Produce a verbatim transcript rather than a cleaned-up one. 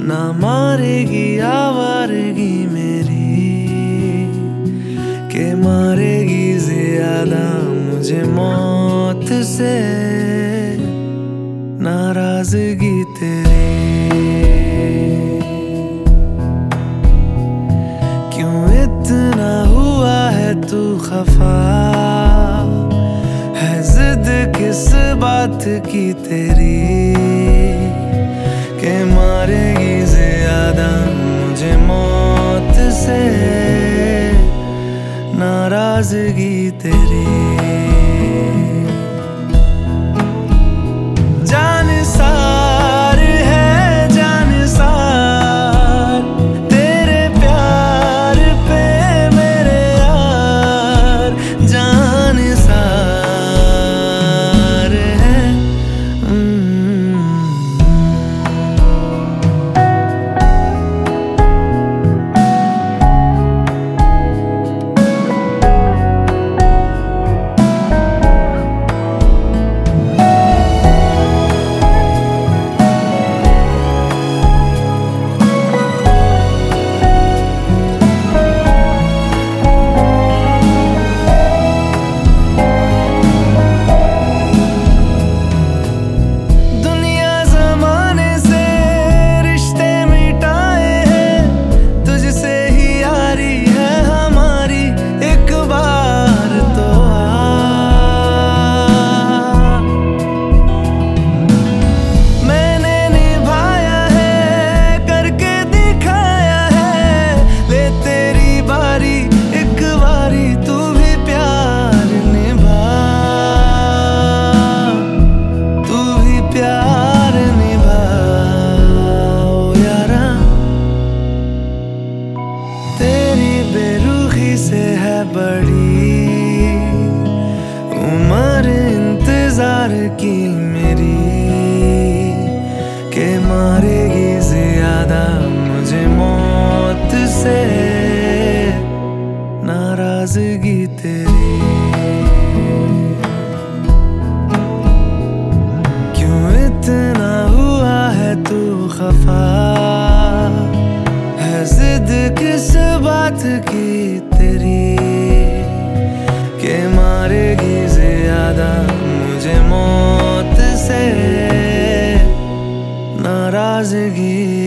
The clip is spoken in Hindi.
ना मारेगी आवारगी मेरी, के मारेगी ज्यादा मुझे मौत से नाराजगी तेरी। क्यों इतना हुआ है तू खफा, है जिद किस बात की तेरी, के मारेगी ज्यादा मुझे मौत से नाराजगी तेरी। जान सार है जान सार तेरे प्यार पे मेरे यार, जान सार है। से है बड़ी उम्र इंतजार की मेरी, के मारेगी ज्यादा मुझे मौत से नाराजगी तेरी। क्यों इतना हुआ है तू खफा, है जिद किस बात की तेरी, के मारेगी ज्यादा मुझे मौत से नाराजगी।